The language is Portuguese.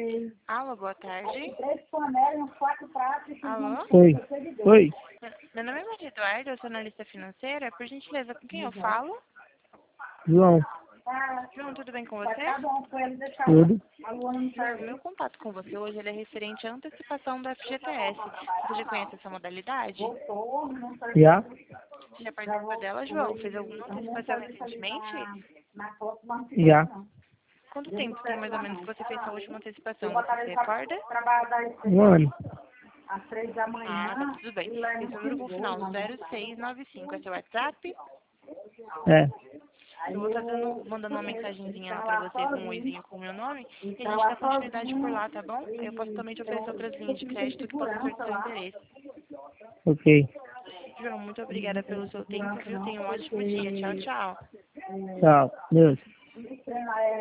Alô, boa tarde. 3 panelas, uns 4 pratos. Alô? Oi. Oi. Meu nome é Maria Eduardo, eu sou analista financeira. Por gentileza, com quem eu falo? João. João, tudo bem com você? Tá bom, foi ele deixar. Tudo. João, meu contato com você hoje ele é referente à antecipação do FGTS. Você já conhece essa modalidade? Já? Você já participou dela, João? Fez alguma antecipação recentemente? Já. Quanto tempo tem mais ou menos que você fez sua última antecipação? Você se recorda? Um ano. Às 3 da manhã. Ah, tá tudo bem. Esse número com o final 0695 é seu WhatsApp? É. Eu vou estar mandando uma mensagenzinha lá pra você com um oizinho com o meu nome e a gente dá continuidade por lá, tá bom? Aí eu posso também te oferecer outras linhas de crédito que possam ser do seu interesse. Ok. João, muito obrigada pelo seu tempo, viu? Tenha um ótimo dia. Tchau, tchau. Tchau. Deus.